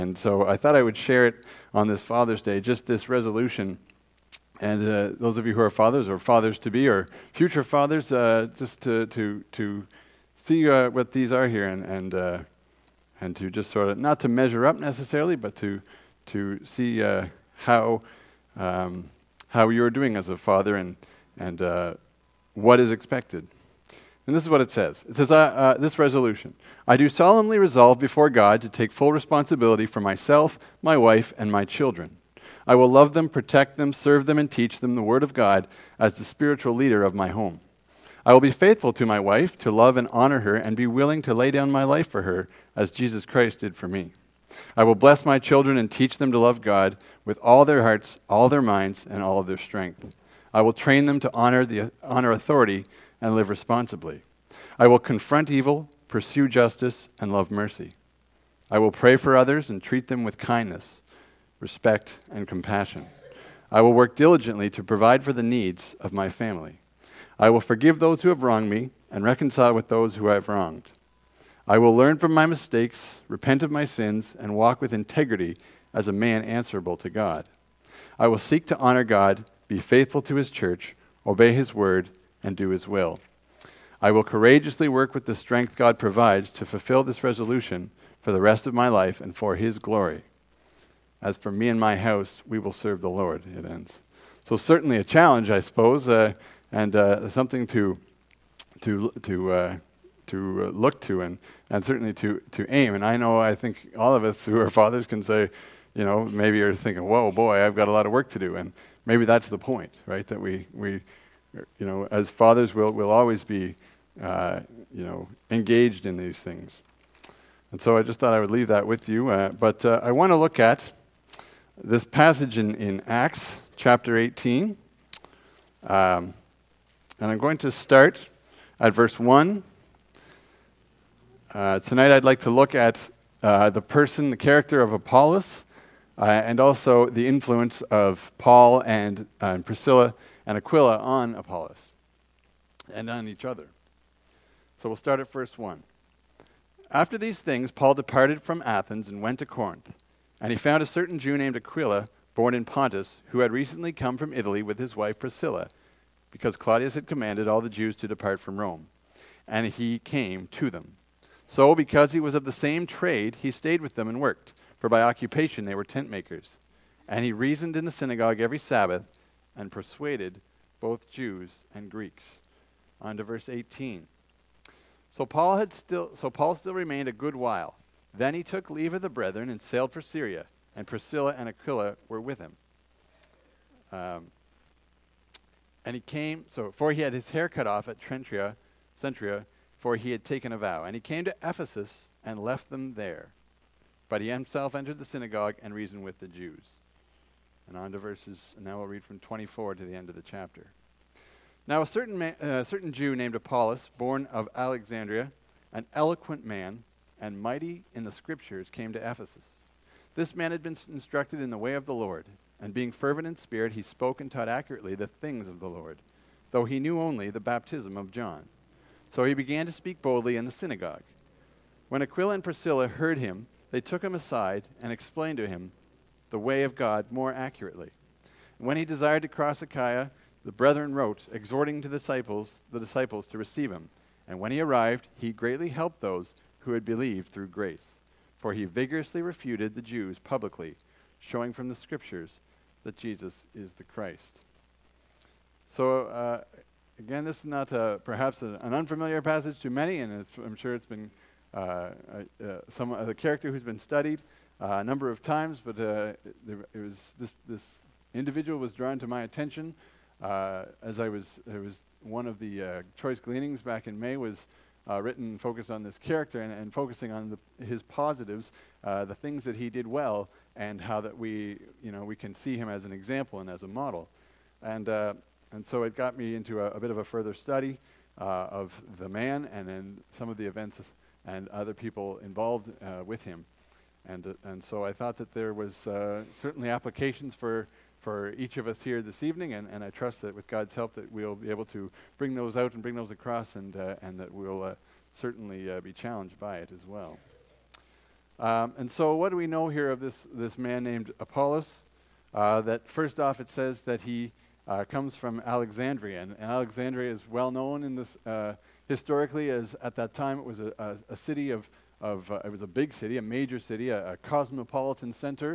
And so I thought I would share it on this Father's Day, just this resolution. And those of you who are fathers or fathers-to-be or future fathers, just to see what these are here and to just sort of, not to measure up necessarily, but to see how you're doing as a father and what is expected. And this is what it says. It says, this resolution, I do solemnly resolve before God to take full responsibility for myself, my wife, and my children. I will love them, protect them, serve them, and teach them the Word of God as the spiritual leader of my home. I will be faithful to my wife, to love and honor her, and be willing to lay down my life for her, as Jesus Christ did for me. I will bless my children and teach them to love God with all their hearts, all their minds, and all of their strength. I will train them to honor authority and live responsibly. I will confront evil, pursue justice, and love mercy. I will pray for others and treat them with kindness, respect, and compassion. I will work diligently to provide for the needs of my family. I will forgive those who have wronged me and reconcile with those who I have wronged. I will learn from my mistakes, repent of my sins, and walk with integrity as a man answerable to God. I will seek to honor God, be faithful to His church, obey His word, and do His will. I will courageously work with the strength God provides to fulfill this resolution for the rest of my life and for His glory. As for me and my house, we will serve the Lord, it ends. So certainly a challenge, I suppose, and something to look to and certainly to aim. And I think all of us who are fathers can say, maybe you're thinking, whoa, boy, I've got a lot of work to do. And maybe that's the point, right? That we as fathers, we'll always be, engaged in these things. And so I just thought I would leave that with you. But I want to look at this passage in Acts chapter 18. And I'm going to start at verse 1. Tonight I'd like to look at the character of Apollos, and also the influence of Paul and Priscilla and Aquila on Apollos and on each other. So we'll start at verse 1. After these things, Paul departed from Athens and went to Corinth. And he found a certain Jew named Aquila, born in Pontus, who had recently come from Italy with his wife Priscilla, because Claudius had commanded all the Jews to depart from Rome. And he came to them. So, because he was of the same trade, he stayed with them and worked, for by occupation they were tent makers. And he reasoned in the synagogue every Sabbath, and persuaded both Jews and Greeks. On to verse 18. So Paul still remained a good while. Then he took leave of the brethren and sailed for Syria, and Priscilla and Aquila were with him. And he came, for he had his hair cut off at Centria, for he had taken a vow. And he came to Ephesus and left them there. But he himself entered the synagogue and reasoned with the Jews. And on to verses, now we'll read from 24 to the end of the chapter. Now a certain Jew named Apollos, born of Alexandria, an eloquent man and mighty in the scriptures, came to Ephesus. This man had been instructed in the way of the Lord, and being fervent in spirit, he spoke and taught accurately the things of the Lord, though he knew only the baptism of John. So he began to speak boldly in the synagogue. When Aquila and Priscilla heard him, they took him aside and explained to him the way of God more accurately. And when he desired to cross Achaia, the brethren wrote, exhorting the disciples to receive him. And when he arrived, he greatly helped those who had believed through grace. For he vigorously refuted the Jews publicly, showing from the scriptures that Jesus is the Christ. So, again, this is not perhaps an unfamiliar passage to many, and I'm sure it's been the character who's been studied a number of times, but it was this individual was drawn to my attention as it was one of the choice gleanings back in May was written focused on this character and focusing on his positives, the things that he did well, and how that we can see him as an example and as a model, and so it got me into a bit of a further study of the man and then some of the events and other people involved with him. And so I thought that there was certainly applications for each of us here this evening, and I trust that with God's help that we'll be able to bring those out and bring those across, and that we'll certainly be challenged by it as well. And so what do we know here of this man named Apollos? That first off, it says that he comes from Alexandria. And Alexandria is well known in this historically, as at that time it was a city of it was a big city, a major city, a cosmopolitan center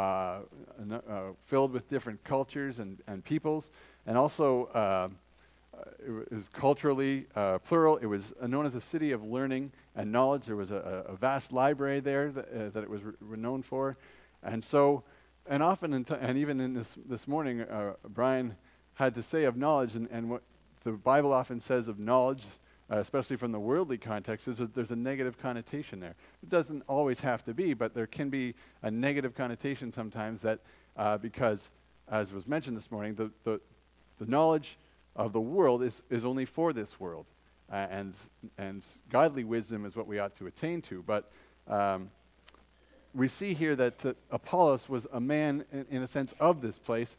filled with different cultures and peoples. And also it was culturally plural. It was known as a city of learning and knowledge. There was a vast library there that it was renowned for. And so, and often, and even in this morning, Brian had to say of knowledge, and what the Bible often says of knowledge, especially from the worldly context, is that there's a negative connotation there. It doesn't always have to be, but there can be a negative connotation sometimes that because, as was mentioned this morning, the knowledge of the world is only for this world, and godly wisdom is what we ought to attain to. But we see here that Apollos was a man, in a sense, of this place.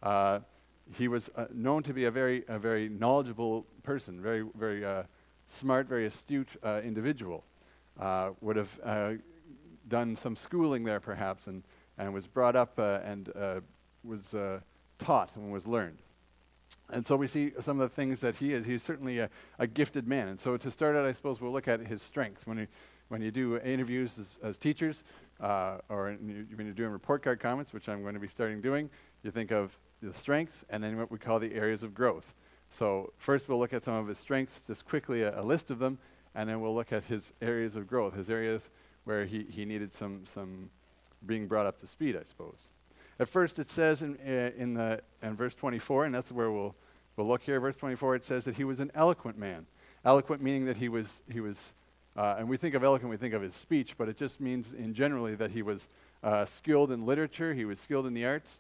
He was known to be a very knowledgeable person, very smart, very astute individual. Would have done some schooling there, perhaps, and was brought up and was taught and was learned. And so we see some of the things that he is. He's certainly a gifted man. And so to start out, I suppose we'll look at his strengths. When you do interviews as teachers, or when you're doing report card comments, which I'm going to be starting doing, you think of the strengths and then what we call the areas of growth. So first we'll look at some of his strengths, just quickly a list of them, and then we'll look at his areas of growth, his areas where he needed some being brought up to speed, I suppose. At first it says in verse 24, and that's where we'll look here. Verse 24, it says that he was an eloquent man. Eloquent meaning that he was and we think of eloquent, we think of his speech, but it just means in generally that he was skilled in literature, he was skilled in the arts.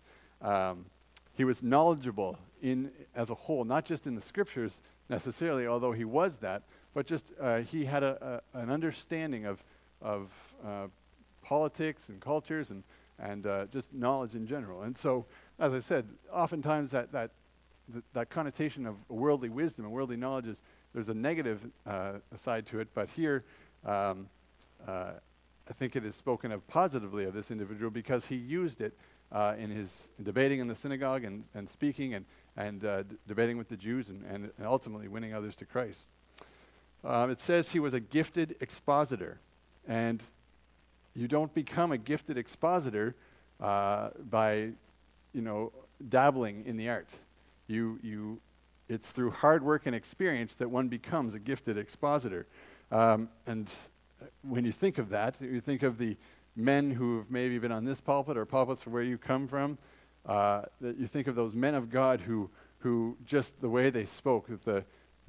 He was knowledgeable as a whole, not just in the scriptures necessarily, although he was that, but just he had an understanding of politics and cultures and just knowledge in general. And so, as I said, oftentimes that connotation of worldly wisdom and worldly knowledge there's a negative side to it, but here I think it is spoken of positively of this individual because he used it in his debating in the synagogue and speaking and debating with the Jews and ultimately winning others to Christ. It says he was a gifted expositor, and you don't become a gifted expositor by, dabbling in the art. It's through hard work and experience that one becomes a gifted expositor. And when you think of that, you think of the men who have maybe been on this pulpit or pulpits where you come from, that you think of those men of God who just the way they spoke, the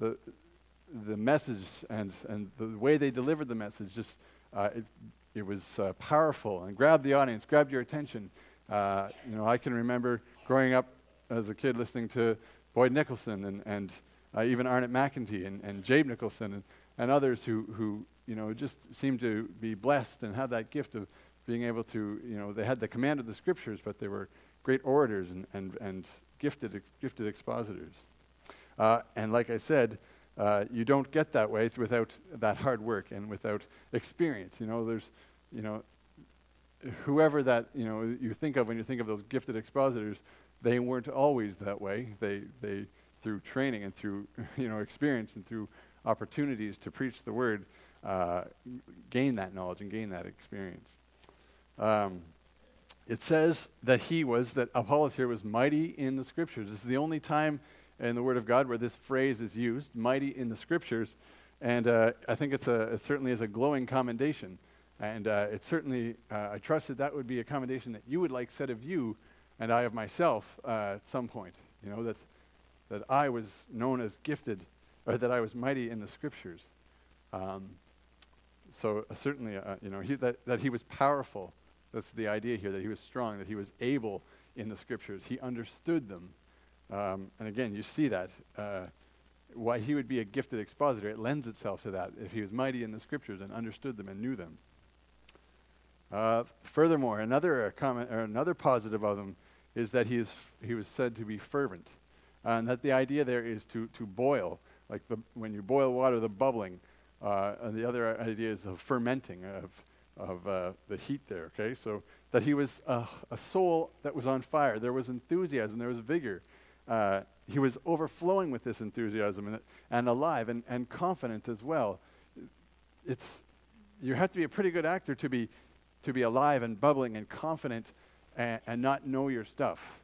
message and the way they delivered the message, just it was powerful and grabbed the audience, grabbed your attention. I can remember growing up as a kid listening to Boyd Nicholson and even Arnott McEntee and Jabe Nicholson and others who just seemed to be blessed and had that gift of being able to, they had the command of the scriptures, but they were great orators and gifted expositors. And like I said, you don't get that way without that hard work and without experience. There's, whoever that, you think of when you think of those gifted expositors, they weren't always that way. They through training and through, experience and through opportunities to preach the word, gain that knowledge and gain that experience. It says that Apollos here was mighty in the scriptures. This is the only time in the Word of God where this phrase is used, mighty in the scriptures, and I think it certainly is a glowing commendation, and it certainly, I trust that would be a commendation that you would like said of you and I of myself at some point, that I was known as gifted, or that I was mighty in the scriptures. So certainly, that he was powerful. That's the idea here, that he was strong, that he was able in the scriptures. He understood them. And again, you see that. Why he would be a gifted expositor, it lends itself to that, if he was mighty in the scriptures and understood them and knew them. Furthermore, another positive of him is that he was said to be fervent. And that the idea there is to boil, like when you boil water, the bubbling. And the other idea is of fermenting, of the heat there, okay? So that he was a soul that was on fire. There was enthusiasm. There was vigor. He was overflowing with this enthusiasm and alive and confident as well. You have to be a pretty good actor to be alive and bubbling and confident and not know your stuff.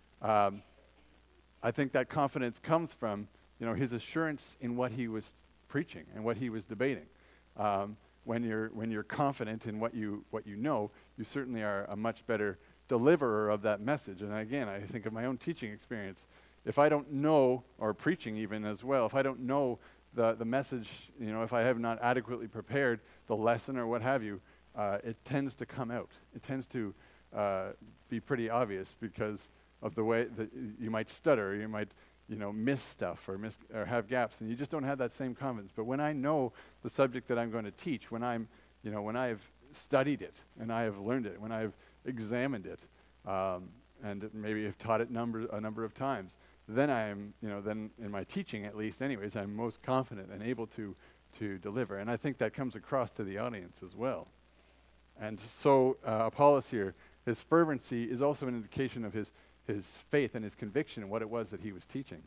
I think that confidence comes from his assurance in what he was preaching and what he was debating. When you're confident in what you know, you certainly are a much better deliverer of that message. And again, I think of my own teaching experience. If I don't know, or preaching even as well, if I don't know the message, if I have not adequately prepared the lesson or what have you, it tends to come out. It tends to be pretty obvious because of the way that you might stutter, you might miss stuff or have gaps, and you just don't have that same confidence. But when I know the subject that I'm going to teach, when when I've studied it and I have learned it, when I've examined it, and maybe have taught it a number of times, then then in my teaching at least, anyways, I'm most confident and able to deliver. And I think that comes across to the audience as well. And so Apollos here, his fervency is also an indication of his faith and his conviction in what it was that he was teaching.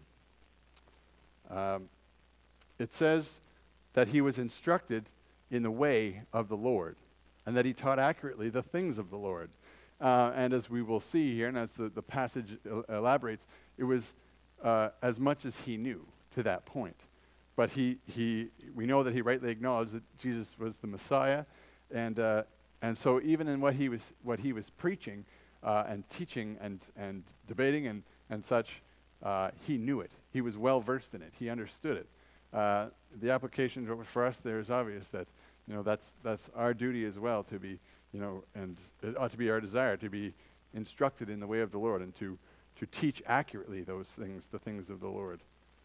It says that he was instructed in the way of the Lord, and that he taught accurately the things of the Lord. And as we will see here, and as the passage elaborates, it was as much as he knew to that point. But we know that he rightly acknowledged that Jesus was the Messiah, and so even in what he was preaching and teaching and debating and such, he knew it. He was well versed in it. He understood it. The application for us there is obvious that that's our duty as well to be and it ought to be our desire to be instructed in the way of the Lord and to teach accurately those things, the things of the Lord.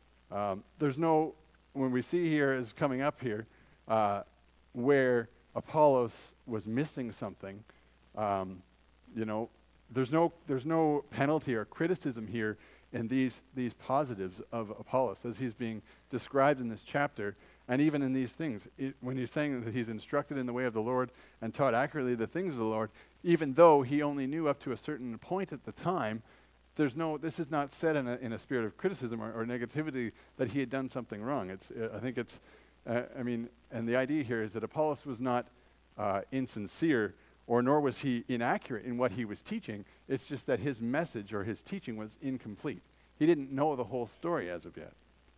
When we see here is coming up here where Apollos was missing something, there's no penalty or criticism here in these positives of Apollos as he's being described in this chapter, and even in these things. When he's saying that he's instructed in the way of the Lord and taught accurately the things of the Lord, even though he only knew up to a certain point at the time, this is not said in a spirit of criticism or negativity that he had done something wrong. And the idea here is that Apollos was not insincere, or nor was he inaccurate in what he was teaching. It's just that his message or his teaching was incomplete. He didn't know the whole story as of yet.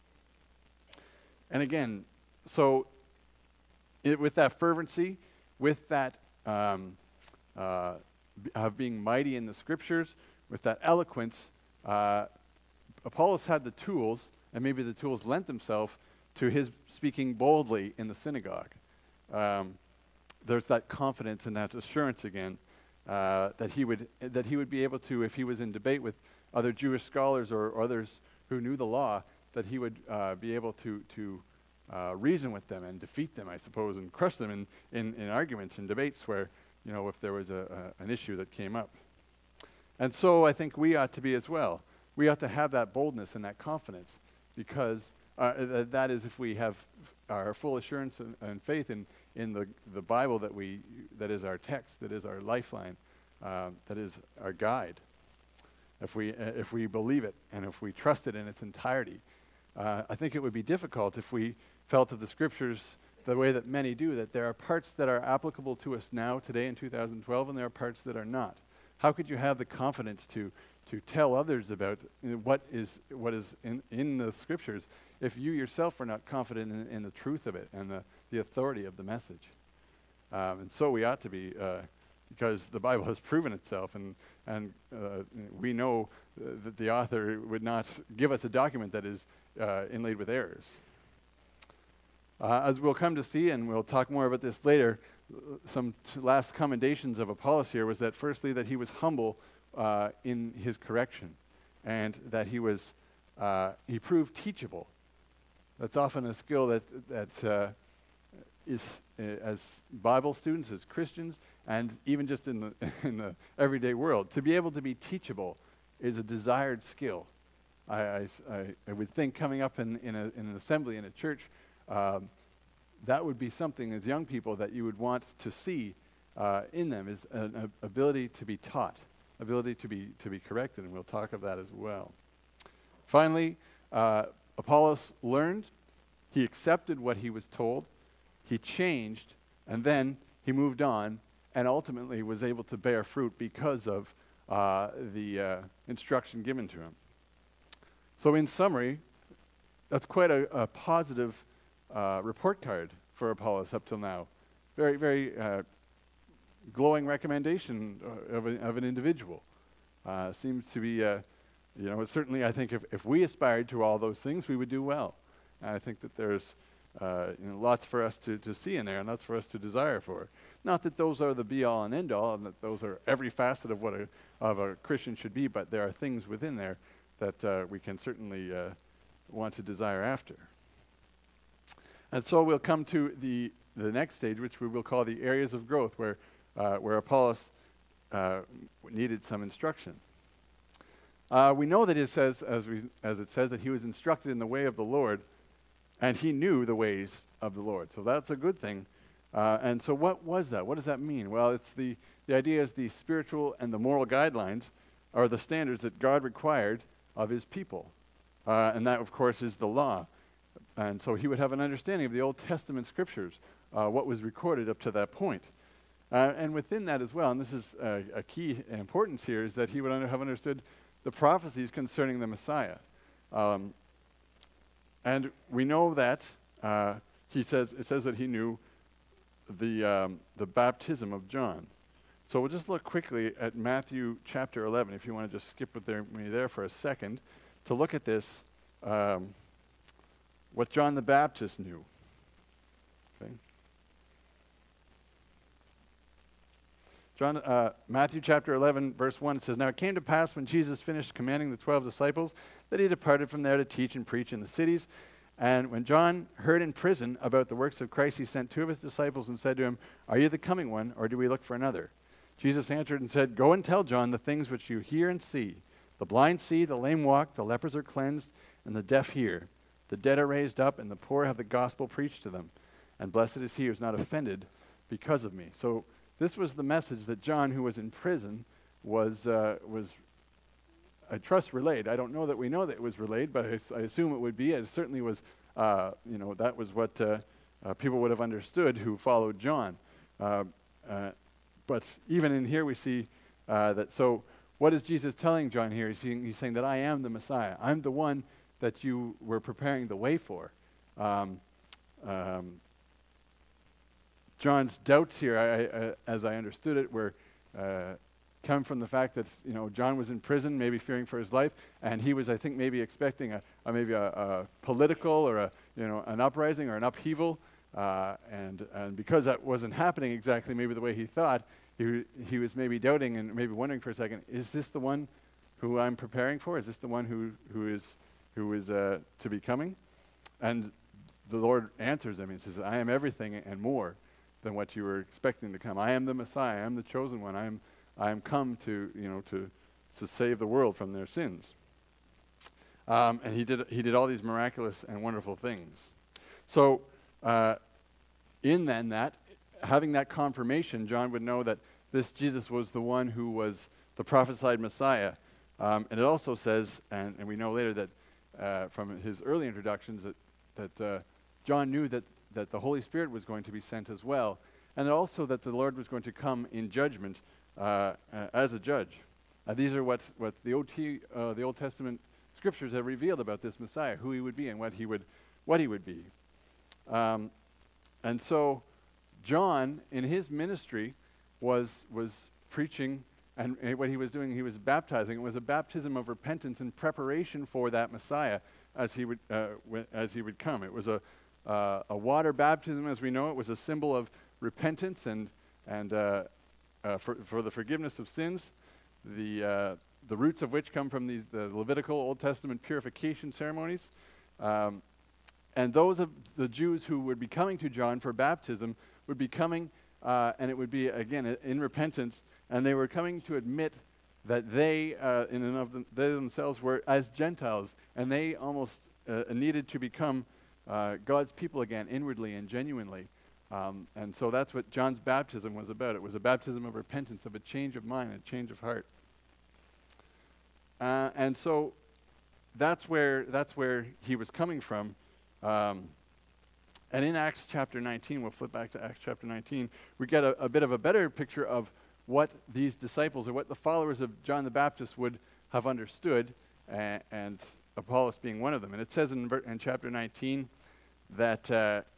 And again, so with that fervency, with that of being mighty in the scriptures, with that eloquence, Apollos had the tools, and maybe the tools lent themselves to his speaking boldly in the synagogue. There's that confidence and that assurance again that he would be able to, if he was in debate with other Jewish scholars or others who knew the law, that he would be able to reason with them and defeat them, I suppose, and crush them in arguments and debates where, if there was an issue that came up. And so I think we ought to be as well. We ought to have that boldness and that confidence, because that is if we have our full assurance and faith in the Bible that is our text, that is our lifeline, that is our guide. If we believe it and if we trust it in its entirety, I think it would be difficult if we felt of the scriptures the way that many do, that there are parts that are applicable to us now, today in 2012, and there are parts that are not. How could you have the confidence to tell others about what is in the scriptures if you yourself are not confident in the truth of it and the authority of the message? And so we ought to be, because the Bible has proven itself, and we know that the author would not give us a document that is inlaid with errors. As we'll come to see, and we'll talk more about this later, some last commendations of Apollos here was that firstly that he was humble in his correction, and that he proved teachable. That's often a skill that is as Bible students, as Christians, and even just in the everyday world, to be able to be teachable is a desired skill. I would think coming up in an assembly in a church, that would be something as young people that you would want to see in them is an ability to be taught, ability to be corrected, and we'll talk of that as well. Finally, Apollos learned, he accepted what he was told, he changed, and then he moved on and ultimately was able to bear fruit because of the instruction given to him. So in summary, that's quite a positive report card for Apollos up till now. Very, very glowing recommendation of an individual. Seems to be, certainly I think if we aspired to all those things, we would do well. And I think that there's lots for us to see in there and lots for us to desire for. Not that those are the be-all and end-all and that those are every facet of what a Christian should be, but there are things within there that we can certainly want to desire after. And so we'll come to the next stage, which we will call the areas of growth, where Apollos needed some instruction. We know that it says, as it says, that he was instructed in the way of the Lord, and he knew the ways of the Lord. So that's a good thing. And so what was that? What does that mean? Well, it's the idea is the spiritual and the moral guidelines are the standards that God required of his people. And that, of course, is the law. And so he would have an understanding of the Old Testament scriptures, what was recorded up to that point. And within that as well, and this is a key importance here, is that he would have understood the prophecies concerning the Messiah. And we know that it says that he knew the baptism of John. So we'll just look quickly at Matthew chapter 11, if you want to just skip with me there for a second, to look at this, what John the Baptist knew. Okay. Matthew chapter 11, verse 1, it says, "Now it came to pass when Jesus finished commanding the 12 disciples that he departed from there to teach and preach in the cities. And when John heard in prison about the works of Christ, he sent 2 of his disciples and said to him, 'Are you the coming one, or do we look for another?' Jesus answered and said, 'Go and tell John the things which you hear and see. The blind see, the lame walk, the lepers are cleansed, and the deaf hear. The dead are raised up, and the poor have the gospel preached to them. And blessed is he who is not offended because of me.'" So this was the message that John, who was in prison, was I trust, relayed. I don't know that we know that it was relayed, but I assume it would be. It certainly was, that was what people would have understood who followed John. But even in here we see that, so what is Jesus telling John here? He's saying that I am the Messiah. I'm the one that you were preparing the way for. John's doubts here, as I understood it, were come from the fact that John was in prison, maybe fearing for his life, and he was, I think, maybe expecting a political or an uprising or an upheaval, and because that wasn't happening exactly maybe the way he thought, he was maybe doubting and maybe wondering for a second, is this the one who I'm preparing for? Is this the one who is to be coming? And the Lord answers him. He says, "I am everything and more than what you were expecting to come. I am the Messiah. I am the chosen one. I am come to save the world from their sins." And he did all these miraculous and wonderful things. So in then that, having that confirmation, John would know that this Jesus was the one who was the prophesied Messiah. And it also says, and we know later that from his early introductions that John knew that the Holy Spirit was going to be sent as well, and also that the Lord was going to come in judgment as a judge. These are what the Old Testament scriptures have revealed about this Messiah, who he would be and what he would be. And so John, in his ministry, was preaching, and what he was doing, he was baptizing. It was a baptism of repentance in preparation for that Messiah as he would come. It was a water baptism, as we know. It was a symbol of repentance and for the forgiveness of sins, the roots of which come from the Levitical Old Testament purification ceremonies. And those of the Jews who would be coming to John for baptism would be coming, and it would be, again, in repentance, and they were coming to admit that they themselves were as Gentiles, and they almost needed to become God's people again, inwardly and genuinely. And so that's what John's baptism was about. It was a baptism of repentance, of a change of mind, a change of heart. And so that's where he was coming from. And in Acts chapter 19, we'll flip back to Acts chapter 19, we get a bit of a better picture of what these disciples or what the followers of John the Baptist would have understood, and Apollos being one of them. And it says in chapter 19 that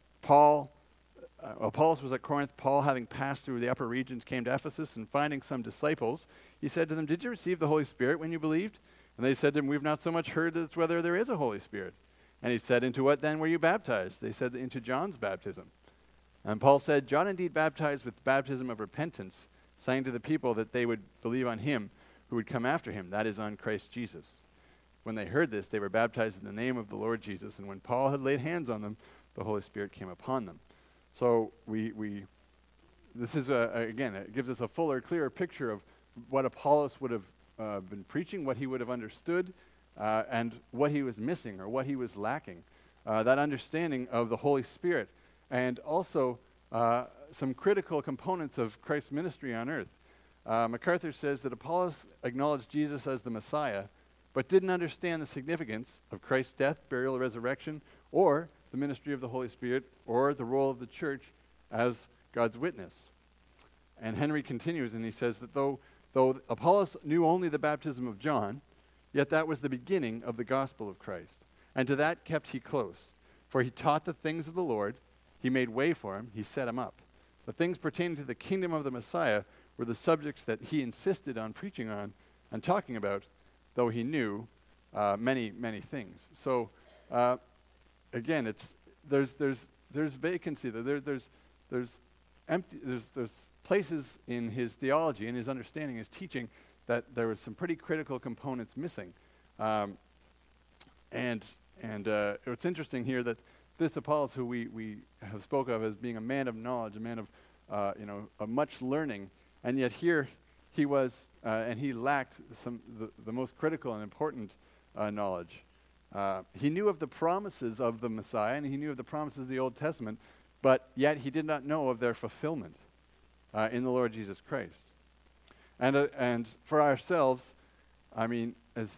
Apollos was at Corinth. Paul, having passed through the upper regions, came to Ephesus, and finding some disciples, he said to them, "Did you receive the Holy Spirit when you believed?" And they said to him, "We've not so much heard as whether there is a Holy Spirit." And he said, "Into what then were you baptized?" They said, "Into John's baptism." And Paul said, "John indeed baptized with the baptism of repentance, saying to the people that they would believe on him who would come after him, that is, on Christ Jesus." When they heard this, they were baptized in the name of the Lord Jesus. And when Paul had laid hands on them, the Holy Spirit came upon them. So this is, again, it gives us a fuller, clearer picture of what Apollos would have been preaching, what he would have understood, and what he was missing or what he was lacking. That understanding of the Holy Spirit, and also some critical components of Christ's ministry on earth. MacArthur says that Apollos acknowledged Jesus as the Messiah, but didn't understand the significance of Christ's death, burial, resurrection, or the ministry of the Holy Spirit, or the role of the church as God's witness. And Henry continues, and he says that though Apollos knew only the baptism of John, yet that was the beginning of the gospel of Christ. And to that kept he close. For he taught the things of the Lord, he made way for him, he set him up. The things pertaining to the kingdom of the Messiah were the subjects that he insisted on preaching on and talking about, though he knew many, many things. So, again, there's vacancy. There's places in his theology, in his understanding, his teaching, that there was some pretty critical components missing. And it's interesting here that this Apollos, who we have spoke of as being a man of knowledge, a man of of much learning, and yet here he was, and he lacked the most critical and important knowledge. He knew of the promises of the Messiah, and he knew of the promises of the Old Testament, but yet he did not know of their fulfillment in the Lord Jesus Christ. And for ourselves, I mean,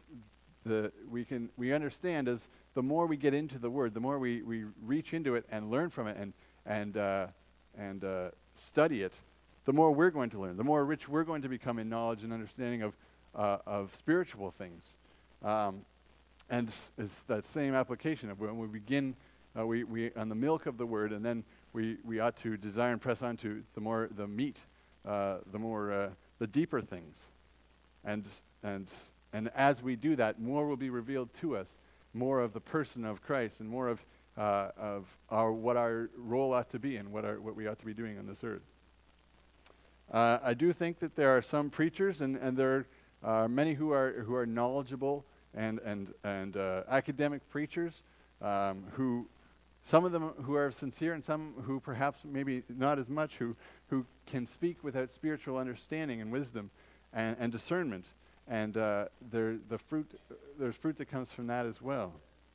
we understand as the more we get into the Word, the more we reach into it and learn from it and study it, the more we're going to learn, the more rich we're going to become in knowledge and understanding of spiritual things. And it's that same application of when we begin, we on the milk of the Word, and then we ought to desire and press on to the meat, the deeper things. And as we do that, more will be revealed to us, more of the person of Christ, and more of what our role ought to be and what we ought to be doing on this earth. I do think that there are some preachers, and there are many who are knowledgeable and academic preachers, who some of them who are sincere, and some who perhaps maybe not as much, who can speak without spiritual understanding and wisdom and discernment, and there's fruit that comes from that as well.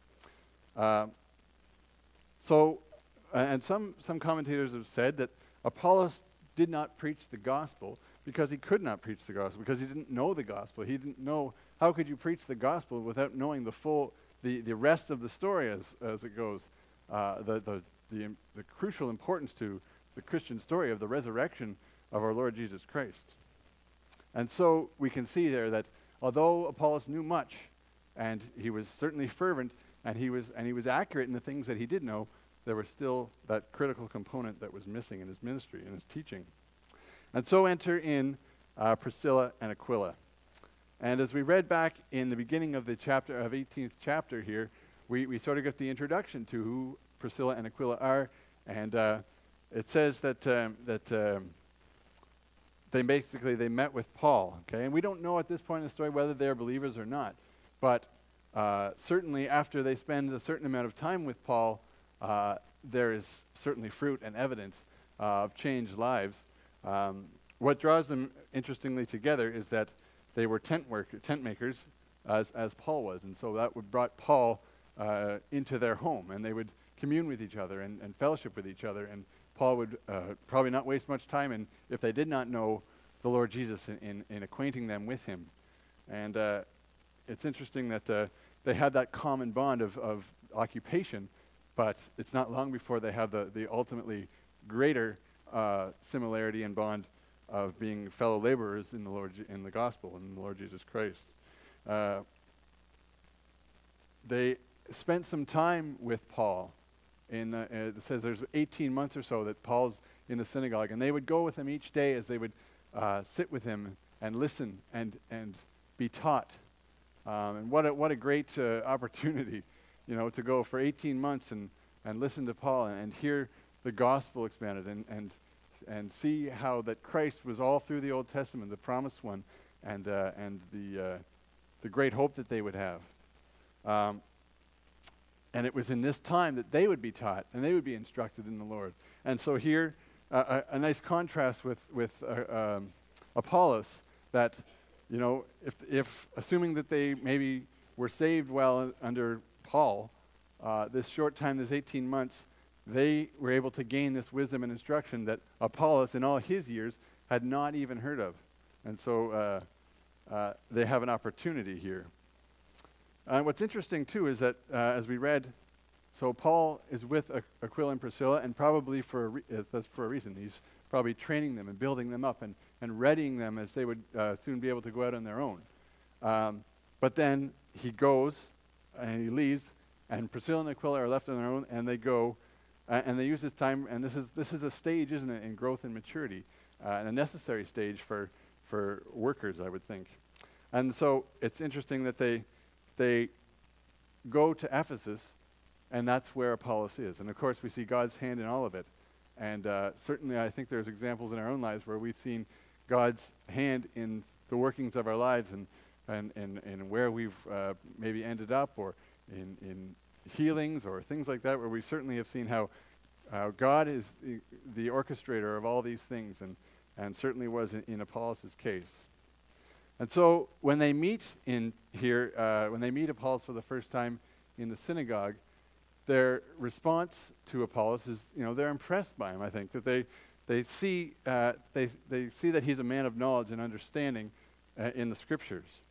And some commentators have said that Apollos did not preach the gospel because he could not preach the gospel, because he didn't know the gospel. He didn't know, how could you preach the gospel without knowing the rest of the story as it goes, the crucial importance to the Christian story of the resurrection of our Lord Jesus Christ. And so we can see there that although Apollos knew much, and he was certainly fervent, and he was accurate in the things that he did know, there was still that critical component that was missing in his ministry, in his teaching. And so enter in Priscilla and Aquila. And as we read back in the beginning of the 18th chapter here, we sort of get the introduction to who Priscilla and Aquila are, and it says that they met with Paul. Okay, and we don't know at this point in the story whether they're believers or not, but certainly after they spend a certain amount of time with Paul, there is certainly fruit and evidence of changed lives. What draws them interestingly together is that they were tent makers, as Paul was, and so that brought Paul into their home, and they would commune with each other and fellowship with each other. And Paul would probably not waste much time in if they did not know the Lord Jesus in acquainting them with him. And it's interesting that they had that common bond of occupation, but it's not long before they have the ultimately greater similarity and bond of being fellow laborers in the gospel in the Lord Jesus Christ. They spent some time with Paul. It says there's 18 months or so that Paul's in the synagogue, and they would go with him each day as they would sit with him and listen and be taught. And what a great opportunity, to go for 18 months and listen to Paul and hear the gospel expanded and see how that Christ was all through the Old Testament, the promised one, and the great hope that they would have. And it was in this time that they would be taught and they would be instructed in the Lord. And so here, a nice contrast with Apollos, that, if assuming that they maybe were saved well under Paul, this short time, this 18 months, they were able to gain this wisdom and instruction that Apollos, in all his years, had not even heard of. And so they have an opportunity here. What's interesting, too, is that as we read, so Paul is with Aquila and Priscilla, and probably that's for a reason. He's probably training them and building them up and readying them as they would soon be able to go out on their own. But then he goes and he leaves, and Priscilla and Aquila are left on their own, and they go, and they use this time, and this is a stage, isn't it, in growth and maturity, and a necessary stage for workers, I would think. And so it's interesting that they go to Ephesus, and that's where Apollos is. And of course, we see God's hand in all of it. And certainly, I think there's examples in our own lives where we've seen God's hand in the workings of our lives and where we've maybe ended up, or in healings or things like that, where we certainly have seen how God is the orchestrator of all these things, and certainly was in Apollos' case. And so when they meet when they meet Apollos for the first time in the synagogue, their response to Apollos is, they're impressed by him. I think that they see they see that he's a man of knowledge and understanding in the Scriptures.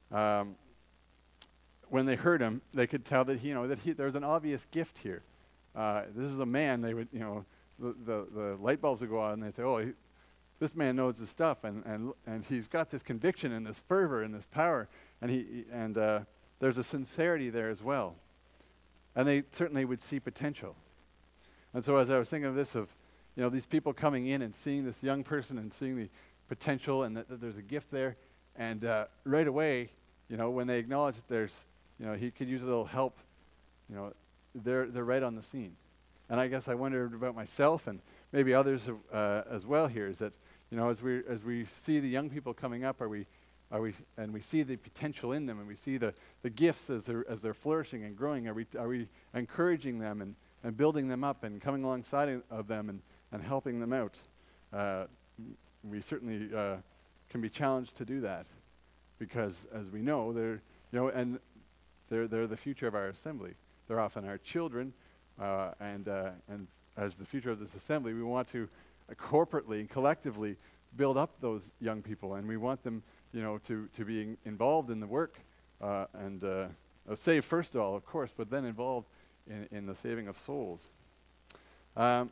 When they heard him, they could tell that there's an obvious gift here. This is a man. They would, the light bulbs would go on, and they'd say, "Oh, this man knows his stuff, and he's got this conviction and this fervor and this power, and there's a sincerity there as well." And they certainly would see potential. And so as I was thinking of this, these people coming in and seeing this young person and seeing the potential and that there's a gift there, and right away, when they acknowledge that there's, he could use a little help, they're right on the scene. And I guess I wondered about myself and maybe others as well here, is that, as we see the young people coming up, we see the potential in them, and we see the gifts as they're flourishing and growing, are we encouraging them and building them up and coming alongside of them and helping them out? We certainly can be challenged to do that, because as we know, they're the future of our assembly. They're often our children, and as the future of this assembly, we want to corporately and collectively build up those young people, and we want them, to be involved in the work, and saved first of all, of course, but then involved in the saving of souls. So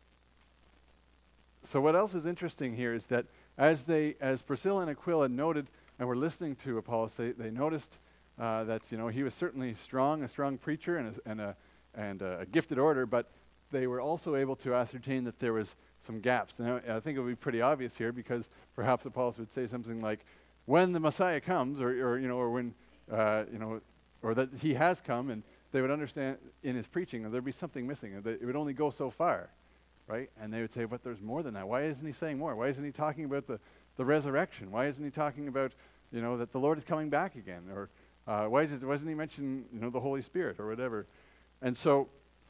what else is interesting here is that as Priscilla and Aquila noted and were listening to Apollos, they noticed that he was certainly a strong preacher and a gifted orator, but they were also able to ascertain that there was some gaps. Now, I think it would be pretty obvious here, because perhaps Apollos would say something like, "When the Messiah comes," or when or that he has come, and they would understand in his preaching that there'd be something missing, and that it would only go so far, right? And they would say, "But there's more than that. Why isn't he saying more? Why isn't he talking about the resurrection? Why isn't he talking about that the Lord is coming back again? Or why wasn't he mentioning the Holy Spirit or whatever?" And so,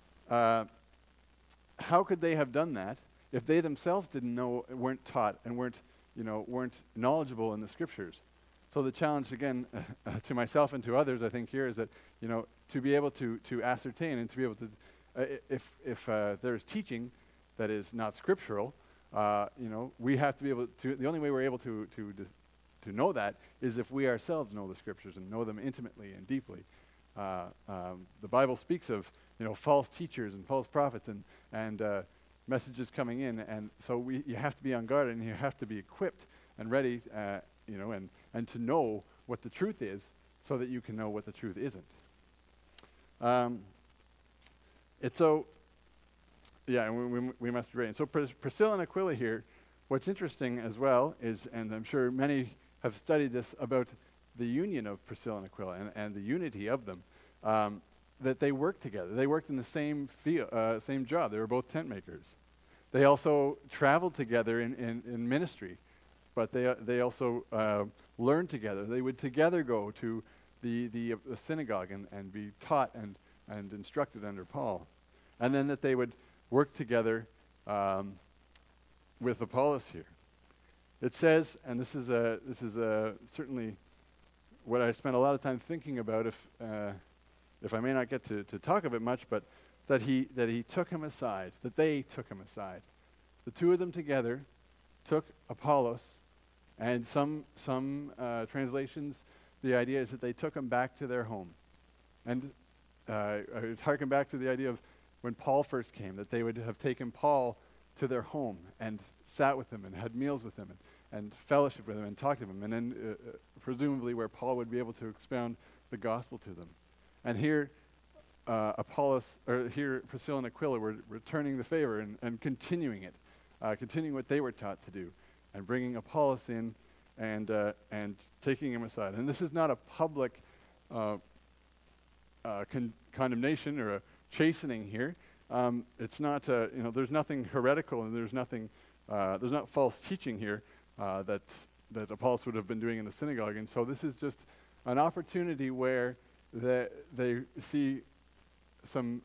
how could they have done that if they themselves didn't know, weren't taught, and weren't knowledgeable in the Scriptures? So the challenge, again, to myself and to others, I think here is that, to be able to ascertain and to be able to, if there's teaching, that is not scriptural, we have to be able to. The only way we're able to know that is if we ourselves know the scriptures and know them intimately and deeply. The Bible speaks of false teachers and false prophets and messages coming in, and so you have to be on guard and you have to be equipped and ready, and to know what the truth is, so that you can know what the truth isn't. We must be ready. And so Priscilla and Aquila here, what's interesting as well is, and I'm sure many have studied this about the union of Priscilla and Aquila and the unity of them, that they worked together. They worked in the same field, same job. They were both tent makers. They also traveled together in ministry, but they also learned together. They would together go to the synagogue and be taught and instructed under Paul. And then that they would work together with Apollos here. It says, and this is certainly what I spent a lot of time thinking about, if I may not get to talk of it much, but that he took him aside, that they took him aside. The two of them together took Apollos, and some translations, the idea is that they took him back to their home. And I harken back to the idea of when Paul first came, that they would have taken Paul to their home and sat with him and had meals with him and fellowship with him and talked to him, and then presumably where Paul would be able to expound the gospel to them. And here here Priscilla and Aquila were returning the favor and continuing it, continuing what they were taught to do, and bringing Apollos in and taking him aside. And this is not a public condemnation or a chastening here. It's not, there's nothing heretical, and there's not false teaching here that Apollos would have been doing in the synagogue. And so this is just an opportunity where they see some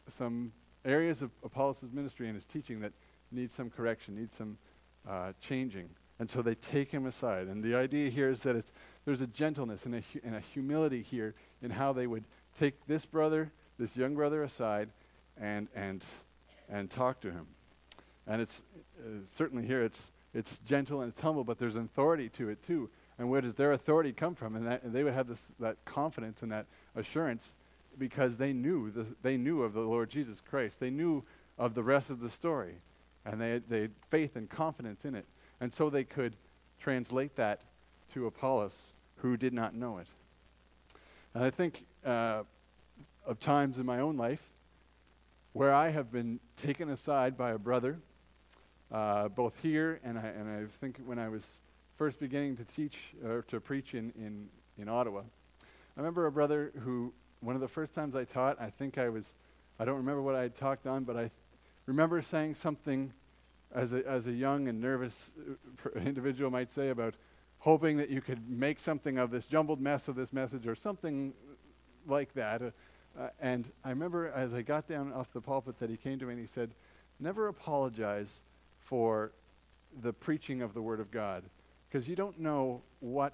areas of Apollos' ministry and his teaching that need some correction, need some changing. And so they take him aside. And the idea here is that there's a gentleness and a humility here in how they would take this young brother aside and talk to him. And it's certainly here it's gentle and it's humble, but there's an authority to it too. And where does their authority come from? And they would have that confidence and that assurance because they knew of the Lord Jesus Christ. They knew of the rest of the story, and they had faith and confidence in it. And so they could translate that to Apollos, who did not know it. And I think of times in my own life where I have been taken aside by a brother, both here and I think when I was first beginning to teach or to preach in Ottawa. I remember a brother who, one of the first times I taught, I don't remember what I had talked on, but I remember saying something as a young and nervous individual might say about hoping that you could make something of this jumbled mess of this message or something like that. And I remember as I got down off the pulpit that he came to me and he said, "Never apologize for the preaching of the Word of God, because you don't know what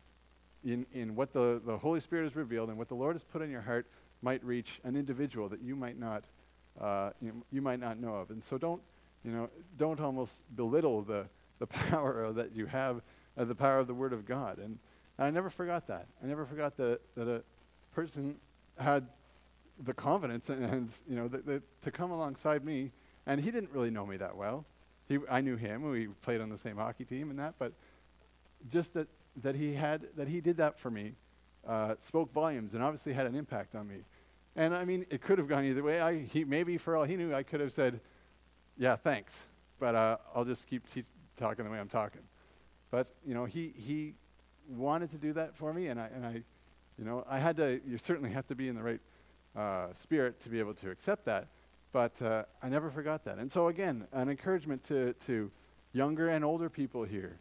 in what the Holy Spirit has revealed and what the Lord has put in your heart might reach an individual that you might not know of. And so don't almost belittle the power that you have, the power of the Word of God." And I never forgot that. I never forgot that a person had the confidence and to come alongside me, and he didn't really know me that well. I knew him. We played on the same hockey team and that, but just that he did that for me spoke volumes and obviously had an impact on me. And I mean, it could have gone either way. Maybe for all he knew, I could have said, "Yeah, thanks," but I'll just keep talking the way I'm talking. But he wanted to do that for me, and I had to. You certainly have to be in the right spirit to be able to accept that. But I never forgot that. And so again, an encouragement to younger and older people here.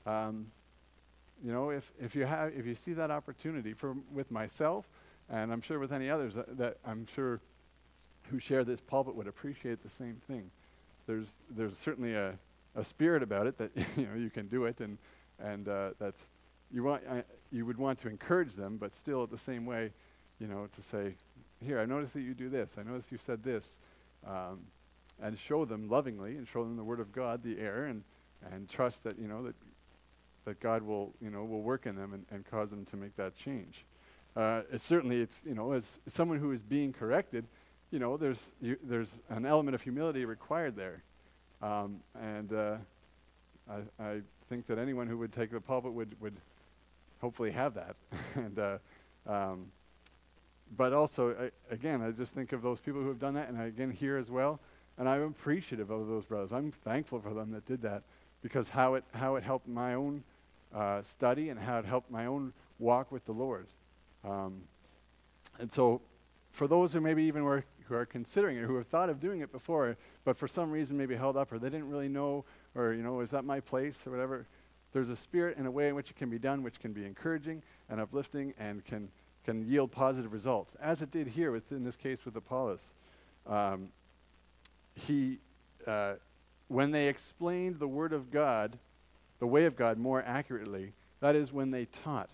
If you see that opportunity with myself, and I'm sure with any others that I'm sure who share this pulpit would appreciate the same thing. There's certainly a spirit about it that you can do it, and that you would want to encourage them, but still at the same way, to say, "Here, I noticed that you do this. I noticed you said this." and show them lovingly and show them the Word of God, the air, and trust that, that God will work in them and cause them to make that change. It's as someone who is being corrected, there's an element of humility required there. I think that anyone who would take the pulpit would hopefully have that. But also, I just think of those people who have done that, and again here as well, and I'm appreciative of those brothers. I'm thankful for them that did that, because how it helped my own study and how it helped my own walk with the Lord. And so, for those who maybe even who are considering it, who have thought of doing it before, but for some reason maybe held up, or they didn't really know, or is that my place or whatever, there's a spirit and a way in which it can be done, which can be encouraging and uplifting and can yield positive results, as it did here in this case with Apollos. When they explained the Word of God, the way of God more accurately, that is when they taught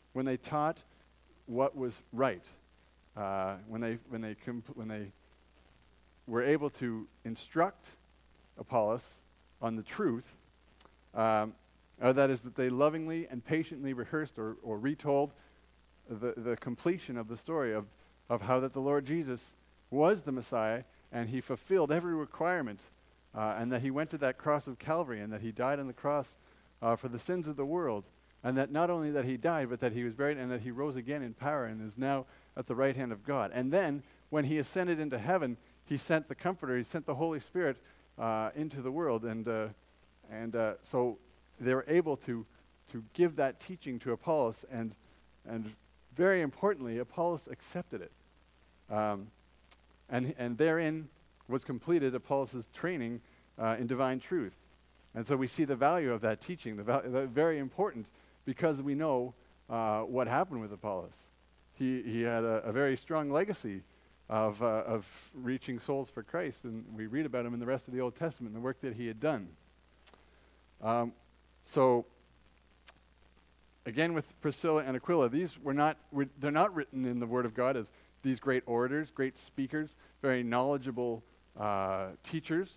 what was right, when they were able to instruct Apollos on the truth, that is that they lovingly and patiently rehearsed or retold the completion of the story of how that the Lord Jesus was the Messiah, and he fulfilled every requirement, and that he went to that cross of Calvary, and that he died on the cross for the sins of the world, and that not only that he died, but that he was buried, and that he rose again in power and is now at the right hand of God. And then, when he ascended into heaven, he sent the Comforter, he sent the Holy Spirit into the world, and so they were able to give that teaching to Apollos, and very importantly, Apollos accepted it. And therein was completed Apollos' training in divine truth. And so we see the value of that teaching, very important, because we know what happened with Apollos. He had a very strong legacy of reaching souls for Christ, and we read about him in the rest of the Old Testament, and the work that he had done. So, again, with Priscilla and Aquila, they're not written in the Word of God as these great orators, great speakers, very knowledgeable teachers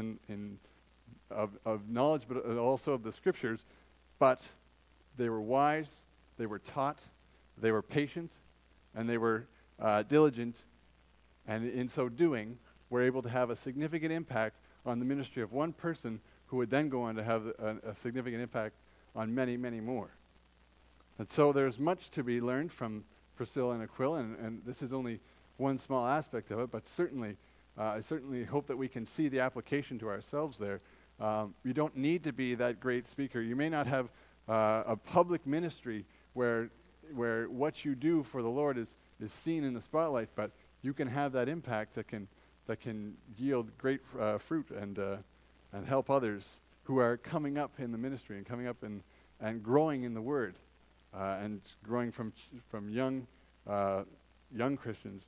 of knowledge, but also of the Scriptures. But they were wise, they were taught, they were patient, and they were diligent, and in so doing, were able to have a significant impact on the ministry of one person, who would then go on to have a significant impact on many, many more. And so there's much to be learned from Priscilla and Aquila, and this is only one small aspect of it, but I certainly hope that we can see the application to ourselves there. You don't need to be that great speaker. You may not have a public ministry where what you do for the Lord is seen in the spotlight, but you can have that impact that can yield great fruit and help others who are coming up in the ministry and coming up and growing in the Word, and growing from young Christians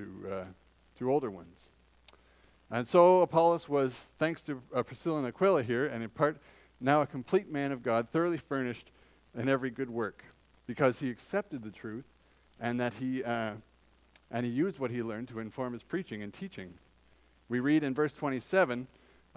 to older ones. And so Apollos was, thanks to Priscilla and Aquila here, and in part now a complete man of God, thoroughly furnished in every good work, because he accepted the truth, and that he used what he learned to inform his preaching and teaching. We read in verse 27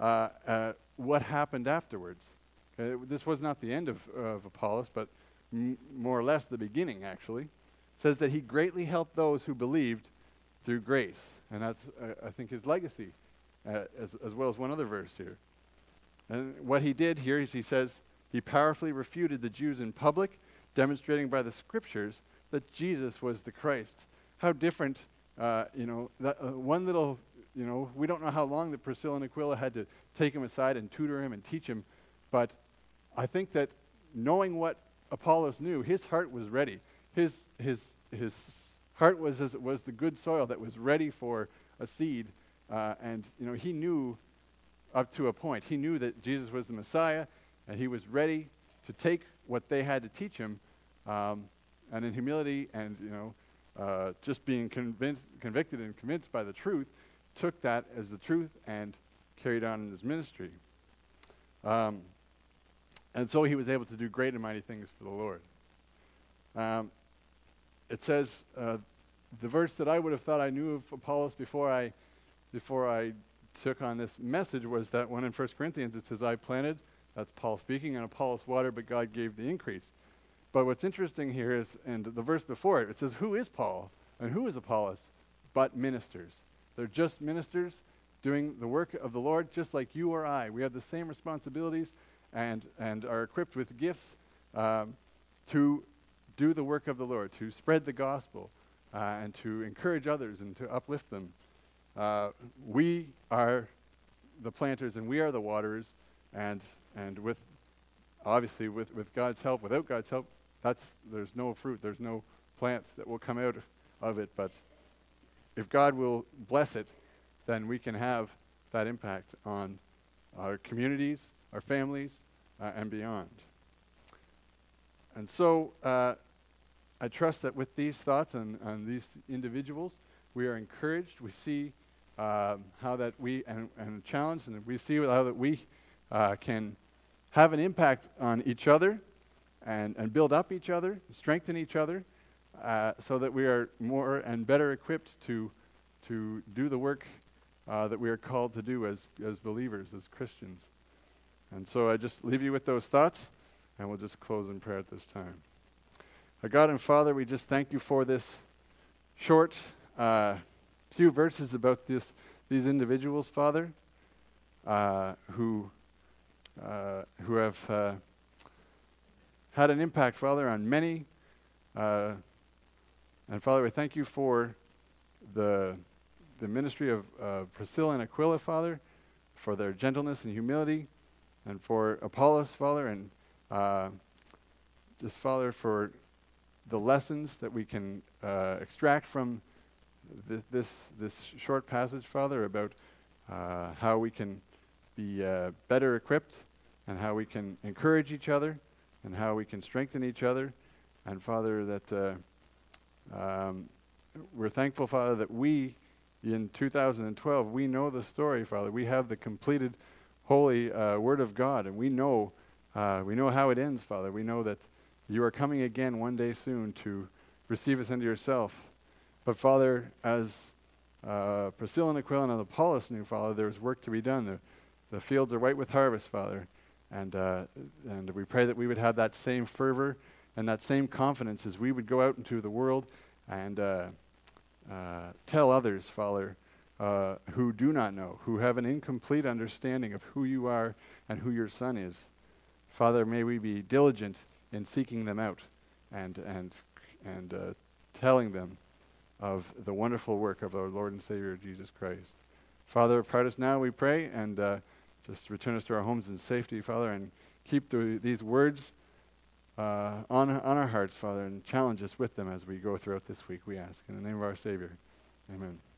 what happened afterwards. This was not the end of Apollos, but more or less the beginning, actually. It says that he greatly helped those who believed through grace. And that's, I think, his legacy, as well as one other verse here. And what he did here is he says he powerfully refuted the Jews in public, demonstrating by the Scriptures that Jesus was the Christ. How different, one little, we don't know how long that Priscilla and Aquila had to take him aside and tutor him and teach him, but I think that knowing what Apollos knew, his heart was ready. His heart was the good soil that was ready for a seed, and he knew up to a point. He knew that Jesus was the Messiah, and he was ready to take what they had to teach him, and in humility and just being convicted and convinced by the truth, took that as the truth and carried on in his ministry. And so he was able to do great and mighty things for the Lord. It says, the verse that I would have thought I knew of Apollos before I took on this message was that one in 1 Corinthians, it says, I planted, that's Paul speaking, and Apollos watered, but God gave the increase. But what's interesting here is, and the verse before it, it says, who is Paul and who is Apollos? But ministers. They're just ministers doing the work of the Lord, just like you or I. We have the same responsibilities and are equipped with gifts to do the work of the Lord, to spread the gospel and to encourage others and to uplift them. We are the planters and we are the waterers, and with obviously with God's help, without God's help, there's no fruit, there's no plant that will come out of it. But if God will bless it, then we can have that impact on our communities, our families, and beyond. And so I trust that with these thoughts and these individuals, we are encouraged. We see how that we, and challenged, and we see how that we can have an impact on each other and build up each other, strengthen each other, so that we are more and better equipped to do the work that we are called to do as believers, as Christians. And so I just leave you with those thoughts, and we'll just close in prayer at this time. Our God and Father, we just thank you for this short few verses about these individuals, Father, who have had an impact, Father, on many. And Father, we thank you for the ministry of Priscilla and Aquila, Father, for their gentleness and humility, and for Apollos, Father, and just, Father, for the lessons that we can extract from this short passage, Father, about how we can be better equipped and how we can encourage each other and how we can strengthen each other. And Father, that we're thankful, Father, that we, in 2012, we know the story, Father. We have the completed holy Word of God, and we know how it ends, Father. We know that you are coming again one day soon to receive us into yourself. But Father, as Priscilla and Aquila and Apollos knew, Father, there's work to be done. The fields are white with harvest, Father. And we pray that we would have that same fervor and that same confidence as we would go out into the world and tell others, Father, who do not know, who have an incomplete understanding of who you are and who your Son is. Father, may we be diligent in seeking them out and telling them of the wonderful work of our Lord and Savior, Jesus Christ. Father, part us now, we pray, and just return us to our homes in safety, Father, and keep these words on our hearts, Father, and challenge us with them as we go throughout this week, we ask. In the name of our Savior, amen.